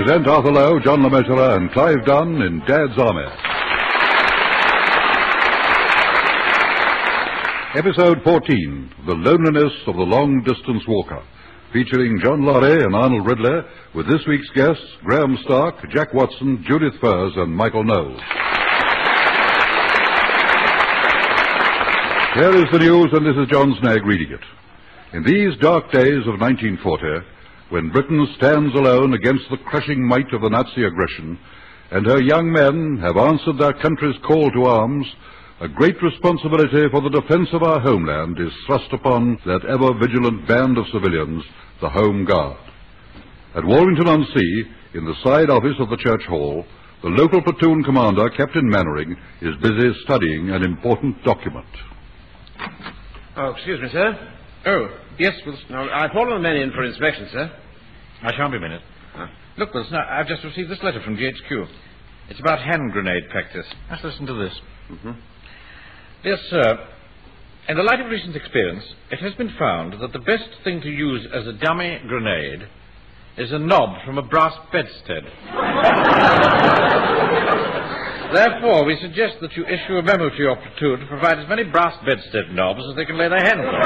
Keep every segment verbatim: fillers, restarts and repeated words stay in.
present Arthur Lowe, John LeMessurier, and Clive Dunn in Dad's Army. Episode fourteen, The Loneliness of the Long-Distance Walker, featuring John Laurie and Arnold Ridley, with this week's guests, Graham Stark, Jack Watson, Judith Furs, and Michael Knowles. Here is the news, and this is John Snagg reading it. In these dark days of nineteen forty, when Britain stands alone against the crushing might of the Nazi aggression, and her young men have answered their country's call to arms, a great responsibility for the defense of our homeland is thrust upon that ever-vigilant band of civilians, the Home Guard. At Walmington-on-Sea, in the side office of the church hall, the local platoon commander, Captain Mannering, is busy studying an important document. Oh, excuse me, sir. Oh, yes, Wilson. No, I've called the men in for inspection, sir. I shan't be a minute. Huh? Look, Wilson, I- I've just received this letter from G H Q. It's about hand grenade practice. Let's listen to this. Mm-hmm. Dear sir, in the light of recent experience, it has been found that the best thing to use as a dummy grenade is a knob from a brass bedstead. Therefore, we suggest that you issue a memo to your platoon to provide as many brass bedstead knobs as they can lay their hands on.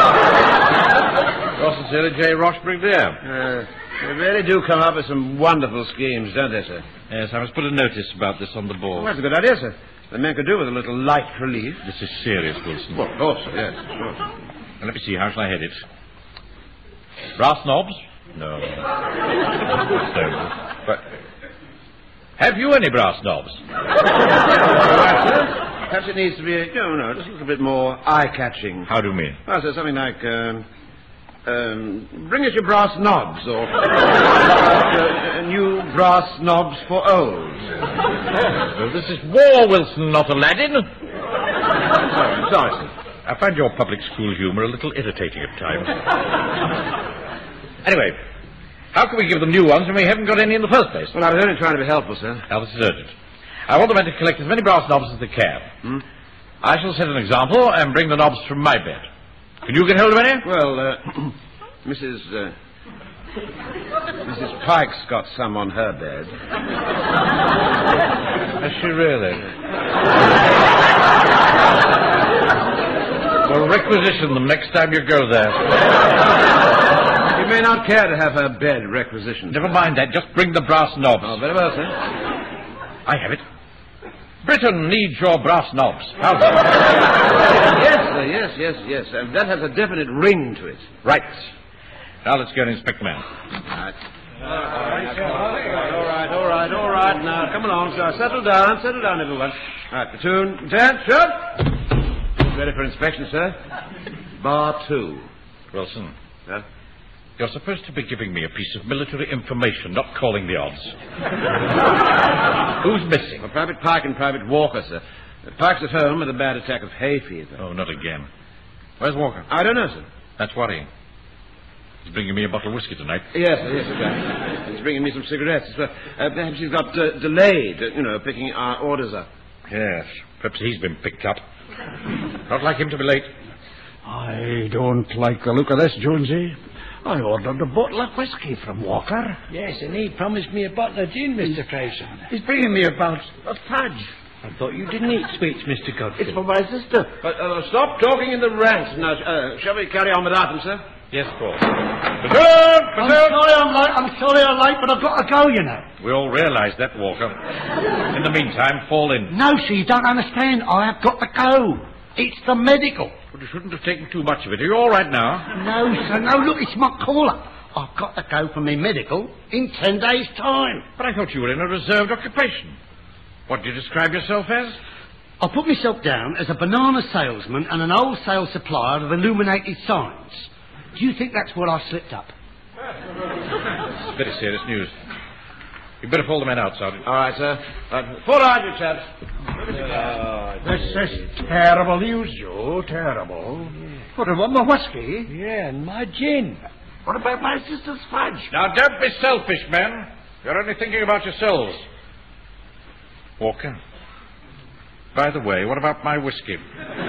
Yours sincerely, J. Roche Brigadier. Uh, they really do come up with some wonderful schemes, don't they, sir? Yes, I must put a notice about this on the board. Well, that's a good idea, sir. The men could do with a little light relief. This is serious, Wilson. Well, of course, sir, yes, of course. Now, let me see, how shall I head it? Brass knobs? No. No. But have you any brass knobs? All right, sir. Perhaps it needs to be, a, no, no, just a little bit more eye-catching. How do you mean? Well, sir, something like, um, um, bring us your brass knobs, or uh, new brass knobs for old. Well, this is war, Wilson, not Aladdin. Sorry, sorry, sir. I find your public school humour a little irritating at times. Anyway, how can we give them new ones when we haven't got any in the first place? Well, I was only trying to be helpful, sir. Now, this is urgent. I want the men to collect as many brass knobs as they can. Hmm? I shall set an example and bring the knobs from my bed. Can you get hold of any? Well, uh, Missus Uh, Missus Pike's got some on her bed. Has she really? Well, requisition them next time you go there. You may not care to have her bed requisitioned. Never mind that. Just bring the brass knobs. Oh, very well, sir. I have it. Britain needs your brass knobs. How's that? Yes, sir, yes, yes, yes. Uh, that has a definite ring to it. Right. Now let's go and inspect the man. All right. All right, all right, all right, all right. Now, come along, sir. Settle down, settle down, everyone. All right, platoon, attention. Ready for inspection, sir? Bar two. Wilson, Huh? you're supposed to be giving me a piece of military information, not calling the odds. Who's missing? Well, Private Pike and Private Walker, sir. Pike's at home with a bad attack of hay fever. Oh, not again. Where's Walker? I don't know, sir. That's worrying. He's bringing me a bottle of whiskey tonight. Yes, sir, yes, sir. He's bringing me some cigarettes as well. Uh, perhaps he's got uh, delayed, uh, you know, picking our orders up. Yes, perhaps he's been picked up. Not like him to be late. I don't like the look of this, Jonesy. I ordered a bottle of whiskey from Walker. Yes, and he promised me a bottle of gin, Mister Fraser. He's bringing me about a fudge. I thought you didn't eat sweets, Mister Godfrey. It's for my sister. But uh, stop talking in the ranks. Now, uh, shall we carry on without him, sir? Yes, Paul. I'm sorry I'm late, I'm sorry I'm late, but I've got to go, you know. We all realise that, Walker. In the meantime, fall in. No, sir, you don't understand. I have got to go. It's the medical. But you shouldn't have taken too much of it. Are you all right now? No, sir, no, look, it's my caller. I've got to go for my medical in ten days' time. But I thought you were in a reserved occupation. What do you describe yourself as? I put myself down as a banana salesman and an wholesale supplier of illuminated signs. Do you think that's where I slipped up? It's very serious news. You'd better pull the men out, Sergeant. All right, sir. Uh, fall out, you chaps. This is terrible news, Joe, terrible. What about my whiskey? Yeah, and my gin. What about my sister's fudge? Now, don't be selfish, men. You're only thinking about yourselves. Walker. By the way, what about my whiskey?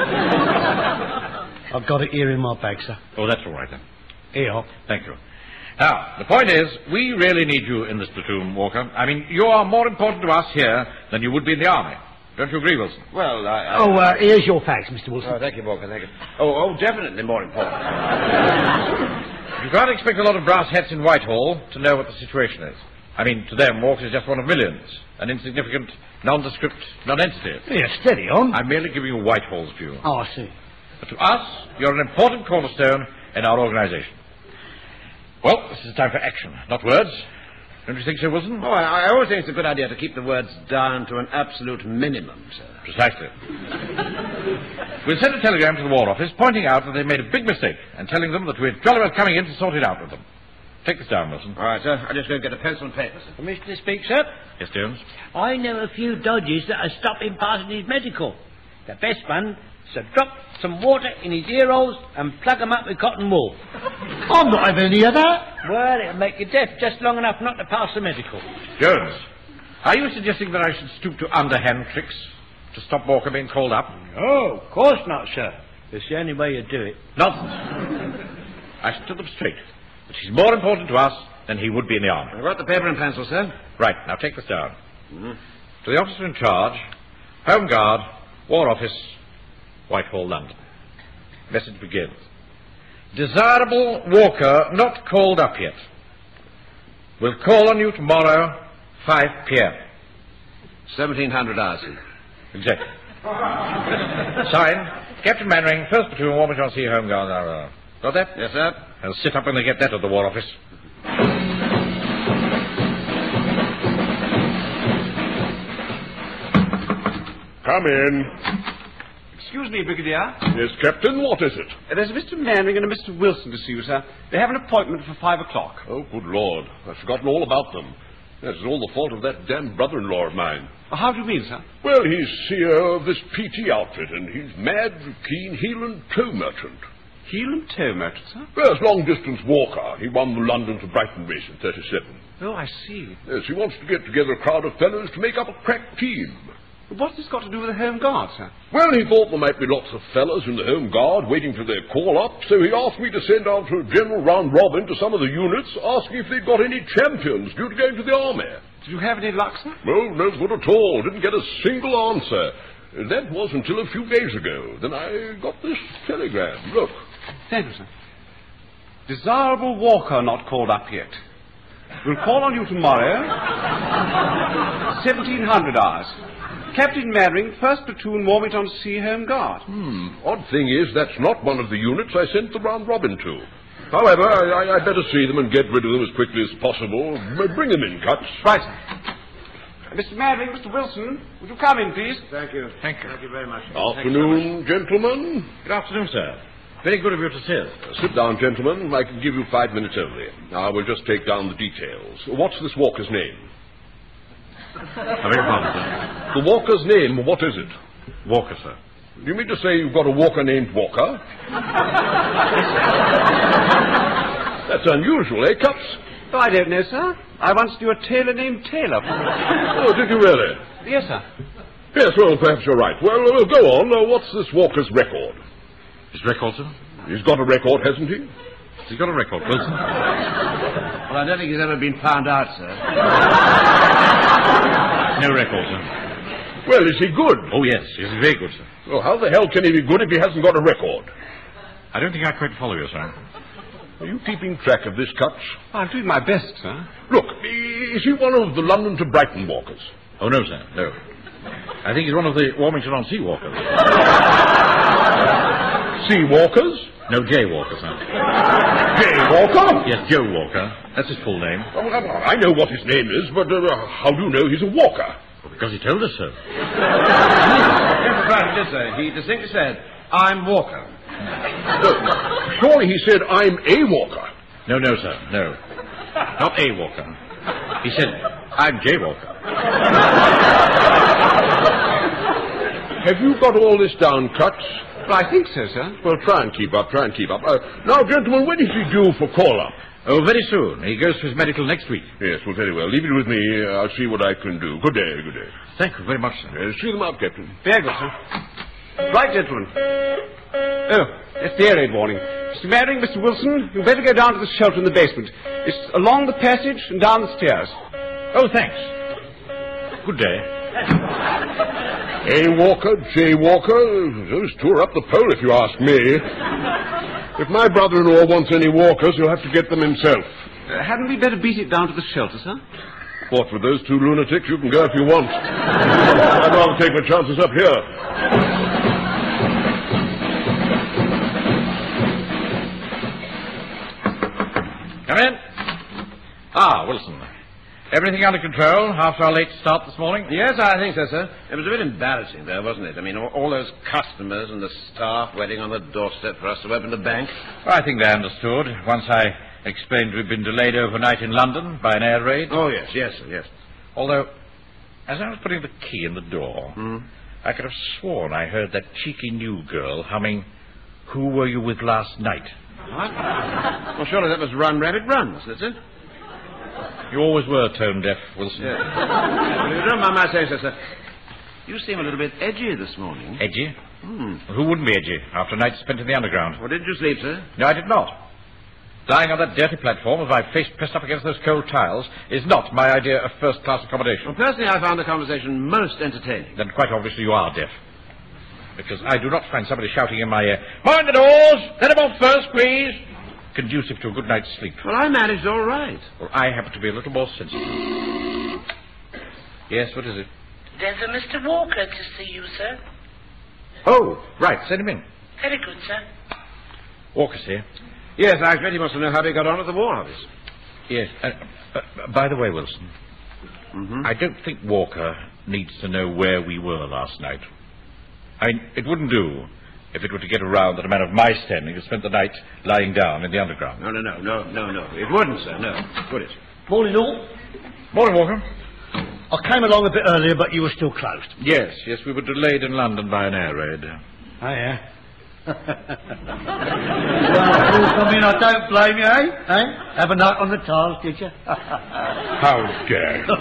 I've got it here in my bag, sir. Oh, that's all right, then. Here. Thank you. Now, the point is, we really need you in this platoon, Walker. I mean, you are more important to us here than you would be in the army. Don't you agree, Wilson? Well, I... I Oh, uh, here's your fax, Mister Wilson. Oh, thank you, Walker, thank you. Oh, oh, definitely more important. You can't expect a lot of brass hats in Whitehall to know what the situation is. I mean, to them, Walker is just one of millions. An insignificant, nondescript non-entity. Yeah, steady on. I'm merely giving you Whitehall's view. Oh, I see. But to us, you're an important cornerstone in our organization. Well, this is time for action, not words. Don't you think so, Wilson? Oh, I, I always think it's a good idea to keep the words down to an absolute minimum, sir. Precisely. We'll send a telegram to the War Office pointing out that they made a big mistake and telling them that we're jolly well coming in to sort it out with them. Take this down, Wilson. All right, sir. I'm just going to get a pencil and paper, sir. Permission to speak, sir? Yes, Jones? I know a few dodges that are stopping passing his medical. The best one is to drop some water in his ear holes and plug them up with cotton wool. I'm not having any of that. Well, it'll make you deaf just long enough not to pass the medical. Jones, are you suggesting that I should stoop to underhand tricks to stop Walker being called up? Oh, of course not, sir. It's the only way you do it. Nonsense. I should tell them straight that he's more important to us than he would be in the army. I've got the paper and pencil, sir. Right, now take this down. Mm-hmm. To the officer in charge, Home Guard, War Office, Whitehall, London. Message begins. Desirable Walker not called up yet. We'll call on you tomorrow, five p.m. seventeen hundred hours, sir. Exactly. Signed, Captain Mannering, first Platoon, Warmington Sea Home Guard. Uh, got that? Yes, sir. I'll sit up when they get that at the War Office. Come in. Excuse me, Brigadier. Yes, Captain, what is it? Uh, There's Mister Mannering and a Mister Wilson to see you, sir. They have an appointment for five o'clock. Oh, good Lord. I've forgotten all about them. That's all the fault of that damned brother-in-law of mine. Uh, how do you mean, sir? Well, he's C E O of this P T outfit, and he's mad, keen heel and toe merchant. Heel and toe merchant, sir? Yes, long-distance walker. He won the London to Brighton race in thirty-seven. Oh, I see. Yes, he wants to get together a crowd of fellows to make up a crack team. What's this got to do with the Home Guard, sir? Well, he thought there might be lots of fellas in the Home Guard waiting for their call-up, so he asked me to send out a general round-robin to some of the units, asking if they'd got any champions due to going to the army. Did you have any luck, sir? No, no good at all. Didn't get a single answer. That was until a few days ago. Then I got this telegram. Look. Thank you, sir. Desirable Walker not called up yet. We'll call on you tomorrow. seventeen hundred hours. Captain Mannering, first Platoon, Warmington Sea Home Guard. Hmm. Odd thing is, that's not one of the units I sent the round-robin to. However, I, I, I'd better see them and get rid of them as quickly as possible. Bring them in, Cuts. Right, sir. Mister Mannering, Mister Wilson, would you come in, please? Thank you. Thank you. Thank you very much. Afternoon, gentlemen. Good afternoon, sir. Very good of you to see us. Uh, sit down, gentlemen. I can give you five minutes only. Now, we'll just take down the details. What's this walker's name? I beg your pardon, sir. The walker's name, what is it? Walker, sir. Do you mean to say you've got a walker named Walker? That's unusual, eh, Cups? Oh, I don't know, sir. I once knew a tailor named Taylor. Oh, did you really? Yes, sir. Yes, well, perhaps you're right. Well, uh, go on. Uh, what's this walker's record? His record, sir? He's got a record, hasn't he? He's got a record, Wilson. Well, I don't think he's ever been found out, sir. No record, sir. Well, is he good? Oh, yes, he's very good, sir. Well, how the hell can he be good if he hasn't got a record? I don't think I quite follow you, sir. Are you keeping track of this, Cuts? I'm doing my best, sir. Look, is he one of the London to Brighton walkers? Oh, no, sir, no. I think he's one of the Warmington-on-Sea walkers. Sea walkers? No, J Walker, sir. J Walker? Yes, Joe Walker. That's his full name. Oh, I know what his name is, but uh, how do you know he's a walker? Well, because he told us so. Yes, right, it is, sir. He distinctly said, I'm Walker. Uh, surely he said, I'm a walker. No, no, sir, no. Not a Walker. He said, I'm J Walker. Have you got all this down, Cuts? Well, I think so, sir. Well, try and keep up, try and keep up. Uh, now, gentlemen, when is he due for call-up? Oh, very soon. He goes for his medical next week. Yes, well, very well. Leave it with me. Uh, I'll see what I can do. Good day, good day. Thank you very much, sir. Uh, see them out, Captain. Very good, sir. Right, gentlemen. Oh, that's the air raid warning. Mister Mannering, Mister Wilson, you'd better go down to the shelter in the basement. It's along the passage and down the stairs. Oh, thanks. Good day. A Walker, J Walker, those two are up the pole if you ask me. If my brother-in-law wants any walkers, he'll have to get them himself. Uh, hadn't we better beat it down to the shelter, sir? What, with those two lunatics? You can go if you want. I'd rather take my chances up here. Come in. Ah, Wilson. Everything under control after our late start this morning? Yes, I think so, sir. It was a bit embarrassing, though, wasn't it? I mean, all, all those customers and the staff waiting on the doorstep for us to open the bank. Well, I think they understood once I explained we'd been delayed overnight in London by an air raid. Oh, yes, yes, sir, yes. Although, as I was putting the key in the door, Hmm? I could have sworn I heard that cheeky new girl humming, "Who were you with last night?" What? Well, surely that was Run, Rabbit, Run, wasn't it, sir? You always were tone deaf, Wilson. Yes. Well, if you don't mind my saying so, sir, you seem a little bit edgy this morning. Edgy? Hmm. Who wouldn't be edgy after a night spent in the underground? Well, didn't you sleep, sir? No, I did not. Lying on that dirty platform with my face pressed up against those cold tiles is not my idea of first-class accommodation. Well, personally, I found the conversation most entertaining. Then quite obviously you are deaf. Because I do not find somebody shouting in my ear, "Mind the doors! Let them off first, please!" conducive to a good night's sleep. Well, I managed all right. Well, I happen to be a little more sensitive. Yes, what is it? There's a Mister Walker to see you, sir. Oh, right, send him in. Very good, sir. Walker's here. Yes, I expect he wants to know how they got on at the War Office. Yes. Uh, uh, by the way, Wilson, Mm-hmm. I don't think Walker needs to know where we were last night. I mean, it wouldn't do if it were to get around that a man of my standing had spent the night lying down in the underground. No, no, no, no, no, no. It wouldn't, sir, no. Would it? Morning, all. Morning, Walker. I came along a bit earlier, but you were still closed. Yes, yes, we were delayed in London by an air raid. Oh, yeah. Well, I mean, I don't blame you, eh? eh? Have a night on the tiles, did you? How dare you?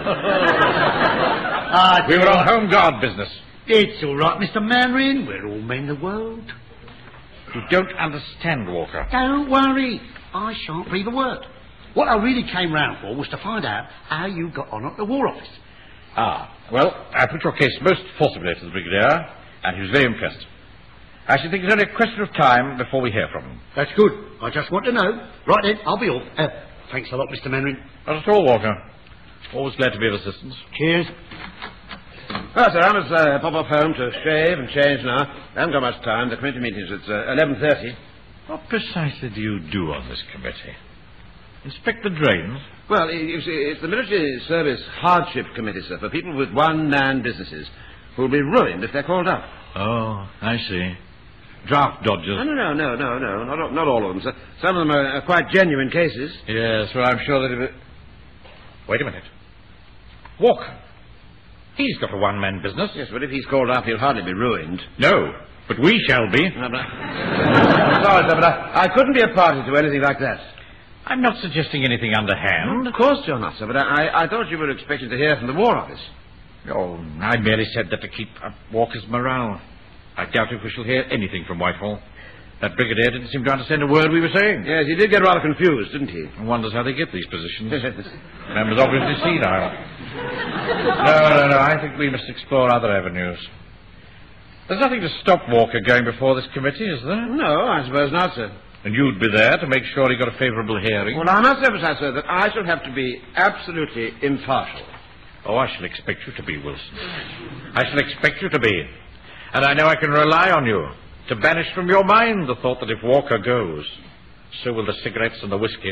Ah, We were on home guard business. It's all right, Mister Mannering. We're all men of the world. You don't understand, Walker. Don't worry. I shan't breathe a word. What I really came round for was to find out how you got on at the War Office. Ah, well, I put your case most forcibly to the Brigadier, and he was very impressed. I should think it's only a question of time before we hear from him. That's good. I just want to know. Right then, I'll be off. Uh, thanks a lot, Mister Mannering. Not at all, Walker. Always glad to be of assistance. Cheers. Well, sir, I must uh, pop off home to shave and change now. I haven't got much time. The committee meeting's at uh, eleven thirty. What precisely do you do on this committee? Inspect the drains? Well, you see, it's the Military Service Hardship Committee, sir, for people with one-man businesses who'll be ruined if they're called up. Oh, I see. Draft dodgers. No, no, no, no, no, no, not, not all of them, sir. Some of them are, are quite genuine cases. Yes, well, I'm sure that if it... Wait a minute. Walker. He's got a one-man business. Yes, but if he's called up, he'll hardly be ruined. No, but we shall be. No, but I... Sorry, sir, but I, I couldn't be a party to anything like that. I'm not suggesting anything underhand. Of course you're not, sir, but I, I thought you were expecting to hear from the War Office. Oh, I merely said that to keep up Walker's morale. I doubt if we shall hear anything from Whitehall. That brigadier didn't seem to understand a word we were saying. Yes, he did get rather confused, didn't he? One wonders how they get these positions. Man was obviously senile. No, no, no, I think we must explore other avenues. There's nothing to stop Walker going before this committee, is there? No, I suppose not, sir. And you'd be there to make sure he got a favourable hearing? Well, I must emphasize, sir, that I shall have to be absolutely impartial. Oh, I shall expect you to be, Wilson. I shall expect you to be. And I know I can rely on you to banish from your mind the thought that if Walker goes, so will the cigarettes and the whiskey.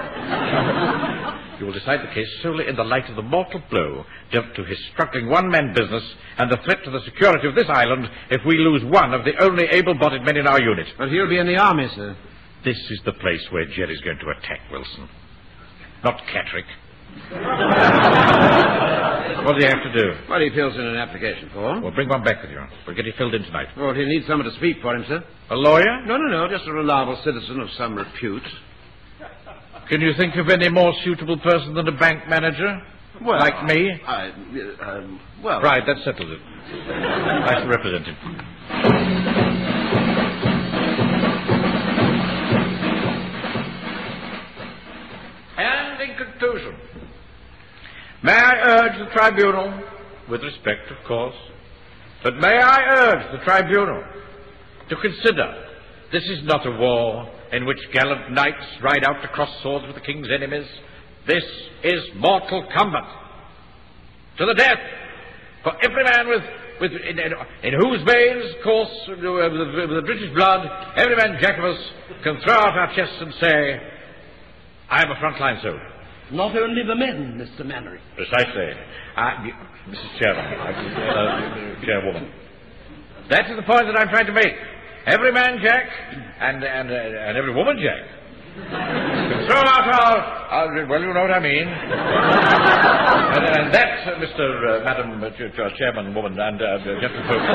You will decide the case solely in the light of the mortal blow dealt to his struggling one-man business and the threat to the security of this island if we lose one of the only able-bodied men in our unit. But he'll be in the army, sir. This is the place where Jerry's going to attack Wilson. Not Catterick. What do you have to do? Well, he fills in an application form. Well, bring one back with you. We'll get it filled in tonight. Well, he'll need someone to speak for him, sir. A lawyer? No, no, no, just a reliable citizen of some repute. Can you think of any more suitable person than a bank manager? Well, like me? I, uh, um, well... Right, that settles it. I shall represent him. And in conclusion, may I urge the tribunal, with respect, of course, but may I urge the tribunal to consider this is not a war in which gallant knights ride out to cross swords with the king's enemies. This is mortal combat. To the death, for every man with, with in, in, in whose veins course uh, with, the, with the British blood, every man jack of us can throw out our chests and say, I am a frontline soldier. Not only the men, Mister Mannering. Precisely. Uh, Missus Chairman, uh, Chairwoman. That is the point that I'm trying to make. Every man jack and, and, uh, and every woman jack can throw out our, our... Well, you know what I mean. and, and that, uh, Mister Uh, Madam uh, Ch- Ch- Chairman, woman, and uh, Gentleman folk,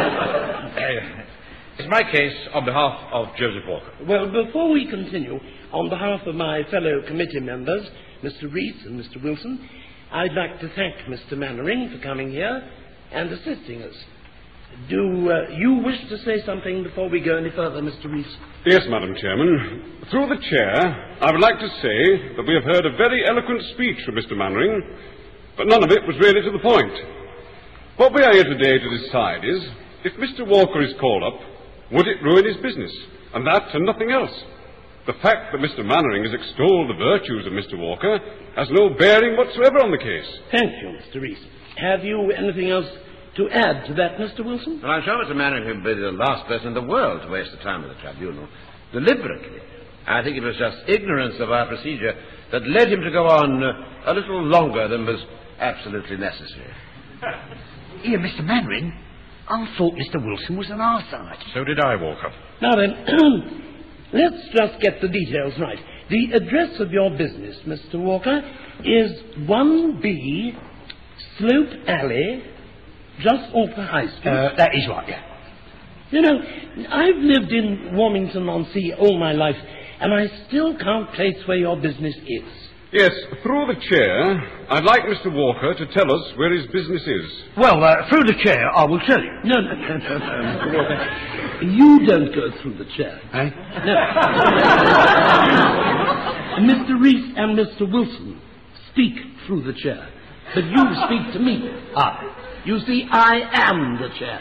uh, is my case on behalf of Joseph Walker. Well, before we continue, on behalf of my fellow committee members, Mister Rees and Mister Wilson, I'd like to thank Mister Mannering for coming here and assisting us. Do uh, you wish to say something before we go any further, Mister Rees? Yes, Madam Chairman. Through the chair, I would like to say that we have heard a very eloquent speech from Mister Mannering, but none of it was really to the point. What we are here today to decide is, if Mister Walker is called up, would it ruin his business? And that and nothing else. The fact that Mister Mannering has extolled the virtues of Mister Walker has no bearing whatsoever on the case. Thank you, Mister Rees. Have you anything else to add to that, Mister Wilson? Well, I'm sure Mister Mannering would be the last person in the world to waste the time of the tribunal. Deliberately. I think it was just ignorance of our procedure that led him to go on uh, a little longer than was absolutely necessary. Here, Mister Mannering, I thought Mister Wilson was on our side. So did I, Walker. Now then, let's just get the details right. The address of your business, Mister Walker, is one B Slope Alley, just off the High Street. Uh, that is right, yeah. You know, I've lived in Warmington-on-Sea all my life, and I still can't place where your business is. Yes, through the chair, I'd like Mister Walker to tell us where his business is. Well, uh, through the chair, I will tell you. No, no, no, no, no, Mister Walker. You don't go through the chair. Eh? No. Mister Rees and Mister Wilson speak through the chair, but you speak to me. Ah. You see, I am the chair.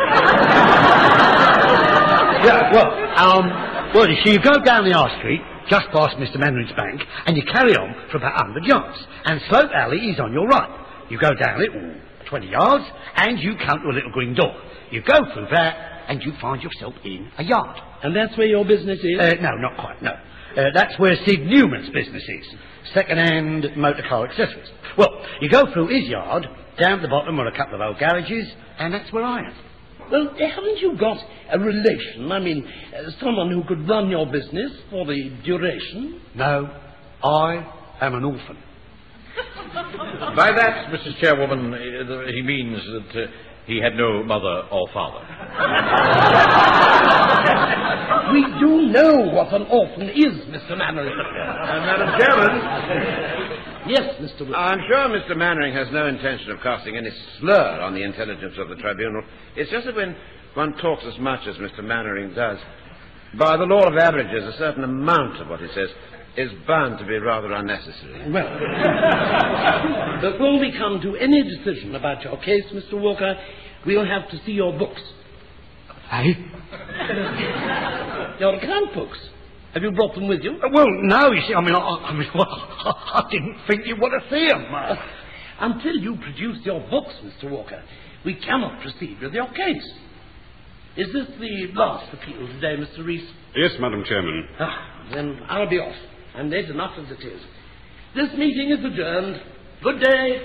Yeah, well, um, well, you see, you go down the High Street, just past Mister Mannering's bank, and you carry on for about one hundred yards. And Slope Alley is on your right. You go down it, ooh, twenty yards, and you come to a little green door. You go through that, and you find yourself in a yard. And that's where your business is? Uh, no, not quite, no. Uh, that's where Sid Newman's business is. Second-hand motor car accessories. Well, you go through his yard, down at the bottom are a couple of old garages, and that's where I am. Well, haven't you got a relation? I mean, uh, someone who could run your business for the duration? No, I am an orphan. By that, Missus Chairwoman, uh, he means that uh, he had no mother or father. We do know what an orphan is, Mister Mannering. Uh, Madam Chairman. Yes, Mister Wilson. I'm sure Mister Mannering has no intention of casting any slur on the intelligence of the tribunal. It's just that when one talks as much as Mister Mannering does, by the law of averages, a certain amount of what he says is bound to be rather unnecessary. Well, before we come to any decision about your case, Mister Walker, we'll have to see your books. Hey? Your account books. Have you brought them with you? Uh, well, no, you see, I mean, I, I mean, well, I didn't think you would have seen them. Uh, Until you produce your books, Mister Walker, we cannot proceed with your case. Is this the last appeal today, Mister Rees? Yes, Madam Chairman. Ah, then I'll be off. I'm late enough as it is. This meeting is adjourned. Good day.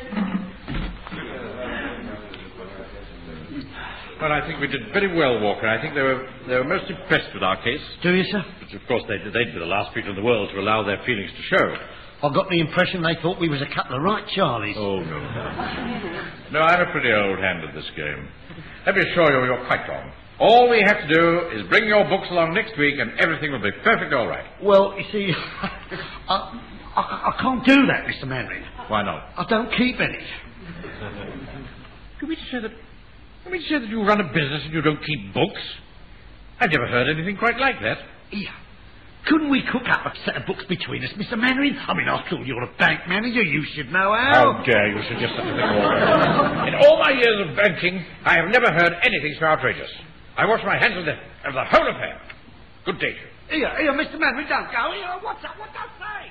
Well, I think we did very well, Walker. I think they were they were most impressed with our case. Do you, sir? Which, of course, they'd, they'd be the last people in the world to allow their feelings to show. I got the impression they thought we was a couple of right Charlies. Oh, no. No, I'm a pretty old hand at this game. Let me assure you, you're quite wrong. All we have to do is bring your books along next week and everything will be perfectly all right. Well, you see, I, I, I can't do that, Mister Mannering. Why not? I don't keep any. Do we say that I mean, say that you run a business and you don't keep books. I've never heard anything quite like that. Here. Couldn't we cook up a set of books between us, Mister Mannering? I mean, after all, you're a bank manager. You should know how. How dare you suggest such a thing, Walker? In all my years of banking, I have never heard anything so outrageous. I wash my hands of the, of the whole affair. Good day to you. Here, here, Mister Mannering, don't go. Here, what's that? What's that say?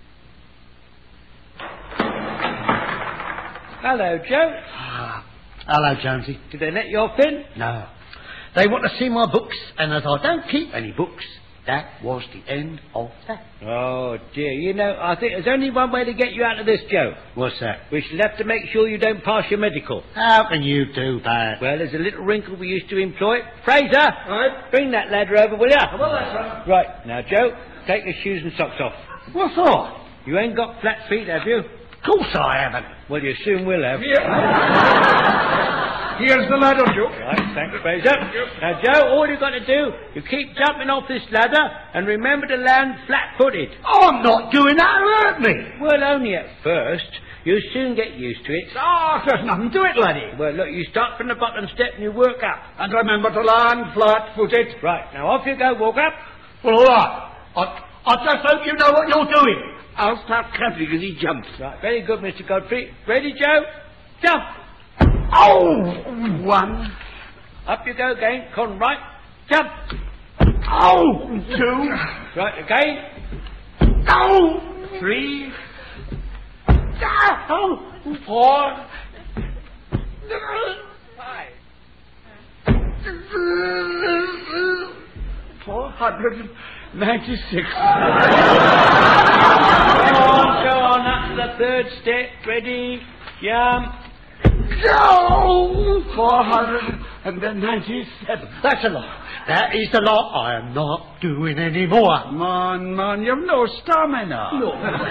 Hello, Joe. Ah, hello, Jonesy. Did they let you off in? No. They want to see my books, and as I don't keep any books, that was the end of that. Oh, dear. You know, I think there's only one way to get you out of this, Joe. What's that? We shall have to make sure you don't pass your medical. How can you do that? Well, there's a little wrinkle we used to employ. Fraser! Right. Bring that ladder over, will you? Well, that's right. Right. Now, Joe, take your shoes and socks off. What for? You ain't got flat feet, have you? Of course I haven't. Well, you soon will have. Here's the ladder, Joe. Right, thanks, Fraser. Now, Joe, all you've got to do, you keep jumping off this ladder and remember to land flat-footed. I'm not doing that. Hurt me. Well, only at first. You'll soon get used to it. Oh, there's nothing to it, laddie. Well, look, you start from the bottom step and you work up. And remember to land flat-footed. Right, now off you go, walk up. Well, all right. I, I just hope you know what you're doing. I'll start clapping as he jumps. Right, very good, Mister Godfrey. Ready, Joe? Jump! Oh! One. Up you go again. Con right. Jump! Oh! Two. Right, again. Oh! Three. Oh! Four. Five. Four hundred ninety-six. Go on, go on, up to the third step. Ready? Jump. No! Four hundred and then ninety-seven. That's a lot. That is a lot. I am not doing any more. Man, man, you've no stamina. No.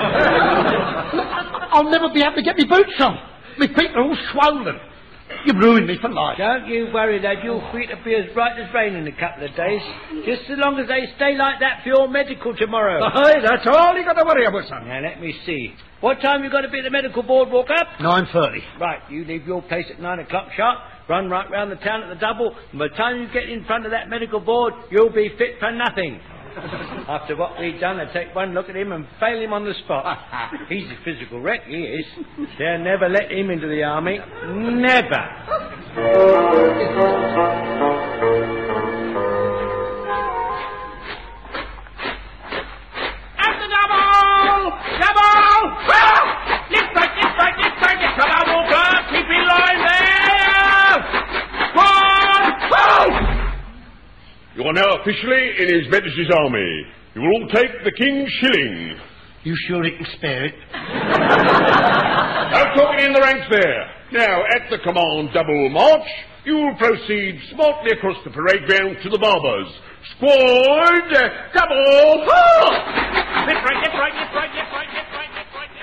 I'll never be able to get my boots on. My feet are all swollen. You've ruined me for life. Don't you worry, lad. Your feet will be as bright as rain in a couple of days. Just as long as they stay like that for your medical tomorrow. Aye, that's all you got to worry about, son. Now, let me see. What time you got to be at the medical board, walk up? Nine thirty. Right, you leave your place at nine o'clock sharp, run right round the town at the double, and by the time you get in front of that medical board, you'll be fit for nothing. After what we've done, I take one look at him and fail him on the spot. He's a physical wreck, he is. They'll never let him into the army. Never. At the double! Double! Ah! Lift right, lift right, lift right, lift right, come on, Walker! Keep in line there! One! Oh! You are now officially in His Majesty's army. You will all take the King's shilling. You sure he can spare it? Now talking in the ranks there. Now, at the command double march, you will proceed smartly across the parade ground to the barbers. Squad uh, double march! Lift right, lift right, lift right, lift right, lift right, lift right,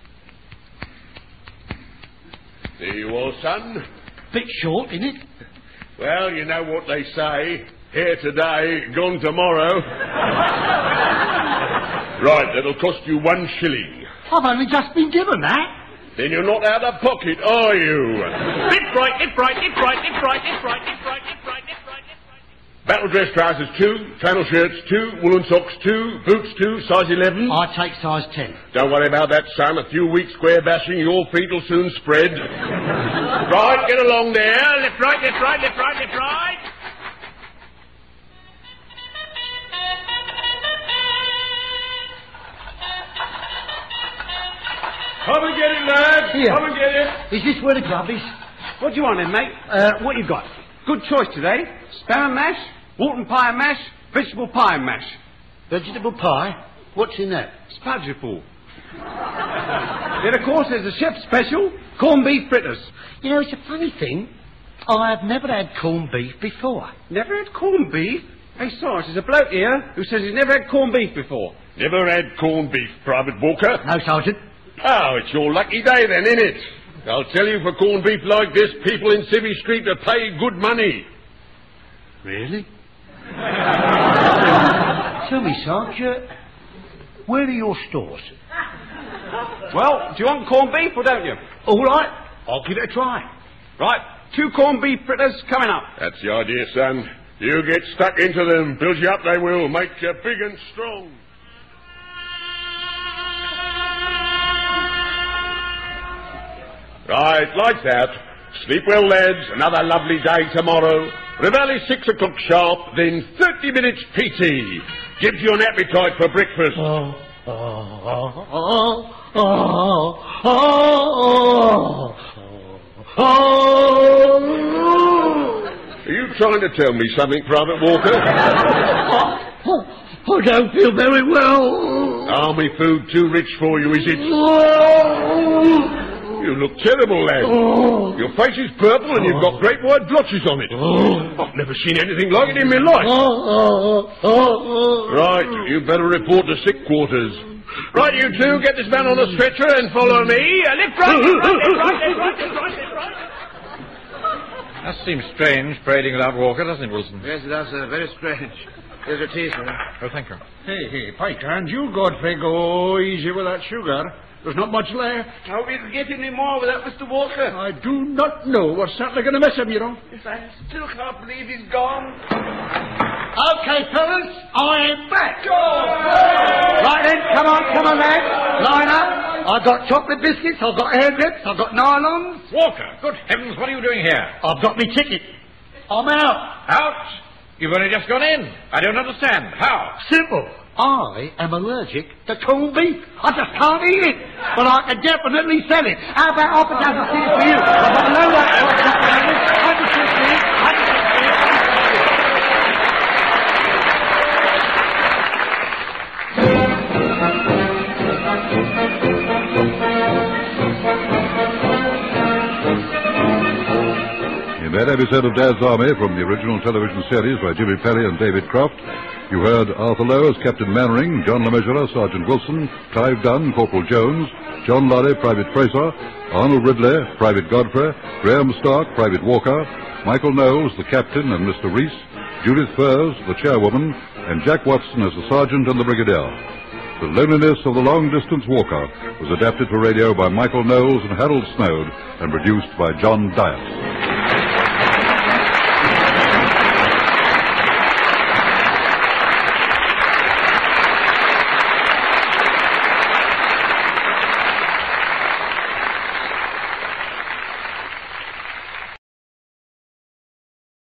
lift right. There you are, son. Bit short, isn't it? Well, you know what they say. Here today, gone tomorrow. Right, that'll cost you one shilling. I've only just been given that. Then you're not out of pocket, are you? Lift right, lift right, lift right, lift right, lift right, lift right, lift right, lift right, lift right. Battle dress trousers two, flannel shirts two, woolen socks two, boots two, size eleven. I take size ten. Don't worry about that, son. A few weeks square bashing, your feet will soon spread. Right, get along there. Lift right, lift right, lift right, lift right. Come and get it, lads. Here. Come and get it. Is this where the grub is? What do you want then, mate? Uh, what you got? Good choice today. Spam and mash, Wharton pie and mash, vegetable pie and mash. Vegetable pie? What's in that? Spudgeful. Then, of course, there's a chef's special, corned beef fritters. You know, it's a funny thing. I've never had corned beef before. Never had corned beef? Hey, Sarge, there's a bloke here who says he's never had corned beef before. Never had corned beef, Private Walker? No, Sergeant. Oh, it's your lucky day then, isn't it? I'll tell you, for corned beef like this, people in Civvy Street are paid good money. Really? Tell me, Sergeant, where are your stores? Well, do you want corned beef or don't you? All right, I'll give it a try. Right, Two corned beef fritters coming up. That's the idea, son. You get stuck into them. Build you up, they will. Make you big and strong. Right, like that. Sleep well, lads. Another lovely day tomorrow. Reveille six o'clock sharp, then thirty minutes P T. Gives you an appetite for breakfast. Oh, oh, oh, oh, oh, oh, oh. Are you trying to tell me something, Private Walker? I don't feel very well. Army food too rich for you, is it? You look terrible, lad. Oh. Your face is purple and you've got great white blotches on it. Oh. I've never seen anything like it in my life. Oh, oh, oh. Right, you better report to sick quarters. Right, you two, get this man on a stretcher and follow me. Uh, lift right, lift right, lift right, lift right, lift right, lift right. That seems strange, parading without Walker, doesn't it, Wilson? Yes, it does, sir. Very strange. Here's your tea, sir. Oh, thank you. Hey, hey, Pike, and you, Godfrey, go easy with that sugar. There's not much left. How will you get any more without Mister Walker? I do not know. We're certainly going to miss him, you know. Yes, I still can't believe he's gone. Okay, fellas, I am back. Right then, come on, come on, lads. Line up. I've got chocolate biscuits, I've got hair grips, I've got nylons. Walker, good heavens, what are you doing here? I've got me ticket. I'm out. Out? You've only just gone in. I don't understand. How? Simple. I am allergic to corned beef. I just can't eat it. But I can definitely sell it. How about half a dozen tickets for you? I've got no right to I can sell it. I can In that episode of Dad's Army from the original television series by Jimmy Perry and David Croft, you heard Arthur Lowe as Captain Mannering, John LeMessurier, Sergeant Wilson, Clive Dunn, Corporal Jones, John Lorry, Private Fraser, Arnold Ridley, Private Godfrey, Graham Stark, Private Walker, Michael Knowles, the Captain and Mister Reese, Judith Furs, the Chairwoman, and Jack Watson as the Sergeant and the Brigadier. The Loneliness of the Long-Distance Walker was adapted for radio by Michael Knowles and Harold Snowd and produced by John Dias.